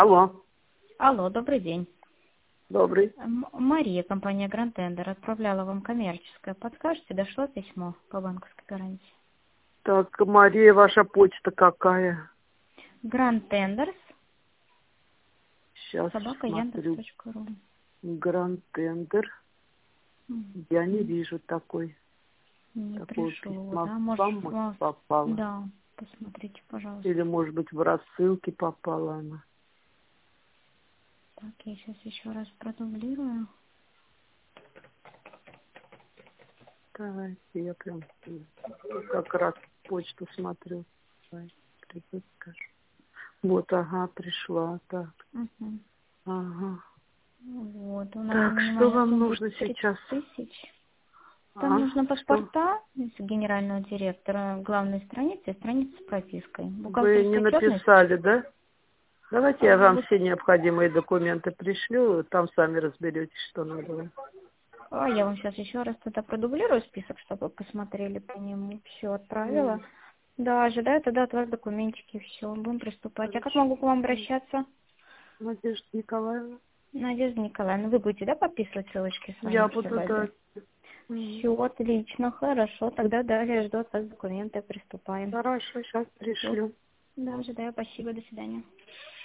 Алло, Алло, добрый день. добрый. Мария, компания Grand Tender, отправляла вам коммерческое. Подскажете, дошло письмо по банковской гарантии? Так, Мария, ваша почта какая? Grand Tenders, Сейчас собака смотрю. Яндекс.ру. Гранд Тендер. Я не вижу такой. Не Такого пришло, письма да? к вам, может, Может, попало. да, посмотрите, пожалуйста. Или, может быть, в рассылке попала она. Так, я сейчас еще раз продублирую. Давайте, я прям как раз почту смотрю. Давай, придет, скажу. Вот, ага, пришла. Так, Угу. ага. Вот, у нас Так, что минимальная вам сумма нужно 30 сейчас? тысяч. Там А? нужно Что? паспорта из генерального директора, главной страницы и страница с пропиской. Вы не Бухгалтерская отчетность. написали, да? Давайте я вам Вот, все необходимые документы пришлю, там сами разберетесь, что надо вам. я вам сейчас еще раз тогда продублирую список, чтобы вы посмотрели по нему. Все отправила. Да, ожидаю тогда от вас документики. Все, будем приступать. А как Хорошо. могу к вам обращаться? Надежда Николаевна. Надежда Николаевна, вы будете, да, подписывать ссылочки с вами Я в буду, да. базе? Все, отлично, хорошо. Тогда далее жду от вас документы, приступаем. Хорошо, сейчас Вот. пришлю. Да, ожидаю. Спасибо, до свидания.